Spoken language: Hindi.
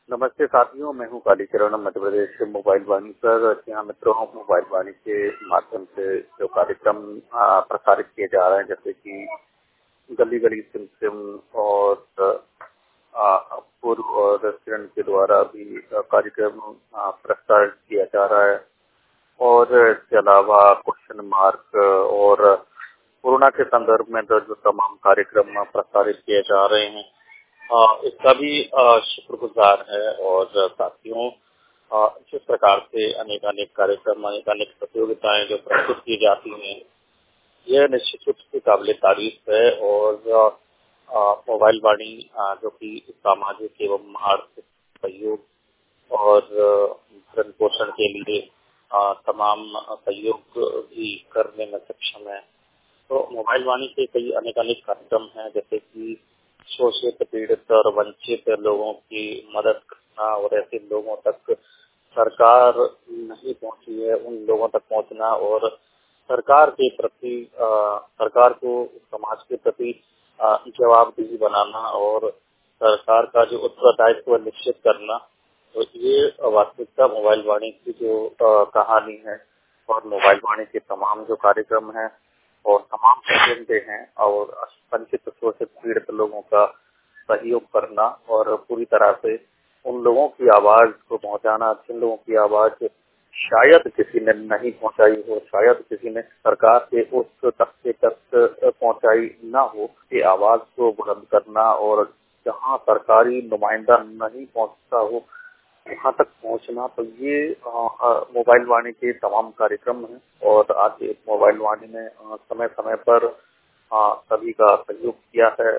नमस्ते साथियों, मैं हूँ कालीचरण मध्य प्रदेश से मोबाइल वाणी पर। जी हाँ मित्रों, मोबाइल वाणी के माध्यम से जो कार्यक्रम प्रसारित किए जा रहे हैं, जैसे कि गली गली सिम सिम और पूर्व और किरण के द्वारा भी कार्यक्रम प्रसारित किया जा रहा है। और इसके अलावा क्वेश्चन मार्क और कोरोना के संदर्भ में जो तमाम कार्यक्रम प्रसारित किए जा रहे हैं, इसका भी शुक्रगुजार है। और साथियों, जिस प्रकार से अनेक कार्यक्रम, अनेक प्रतियोगिताएं जो प्रस्तुत की जाती हैं, यह निश्चित रूप से काबिल तारीफ है। और मोबाइल वाणी जो कि सामाजिक एवं आर्थिक सहयोग और भरण पोषण के लिए तमाम सहयोग भी करने में सक्षम है। तो मोबाइल वाणी के कई अनेक कार्यक्रम हैं, जैसे कि शोषित, पीड़ित और वंचित लोगों की मदद करना और ऐसे लोगों तक सरकार नहीं पहुंची है, उन लोगों तक पहुंचना और सरकार के प्रति सरकार को समाज के प्रति जवाबदेही बनाना और सरकार का जो उत्तरदायित्व निश्चित करना। तो ये वास्तविकता मोबाइल वाणी की जो कहानी है। और मोबाइल वाणी के तमाम जो कार्यक्रम हैं और तमाम एजेंडे हैं और वंचित, शोषित, पीड़ित लोगों का सहयोग करना और पूरी तरह से उन लोगों की आवाज को पहुंचाना जिन लोगों की आवाज शायद किसी ने नहीं पहुंचाई हो, शायद किसी ने सरकार के उस तबके तक पहुंचाई ना हो, ये आवाज को बुलंद करना और जहां सरकारी नुमाइंदा नहीं पहुंचता हो वहां तक पहुंचना। तो ये मोबाइल वाणी के तमाम कार्यक्रम हैं। और आज मोबाइल वाणी ने समय समय पर सभी का सहयोग किया है।